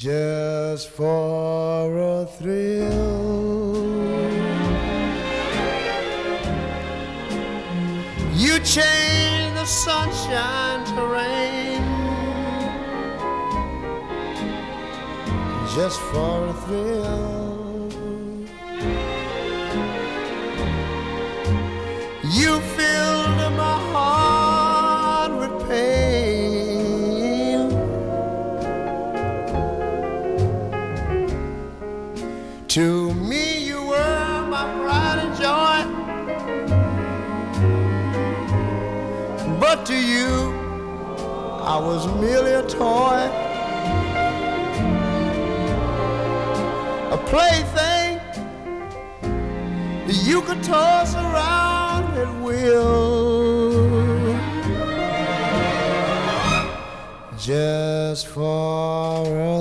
just for a thrill. You change the sunshine to rain just for a thrill. You filled my heart with pain. To me you were my pride and joy, but to you I was merely a toy, a plaything you could toss around at will, just for a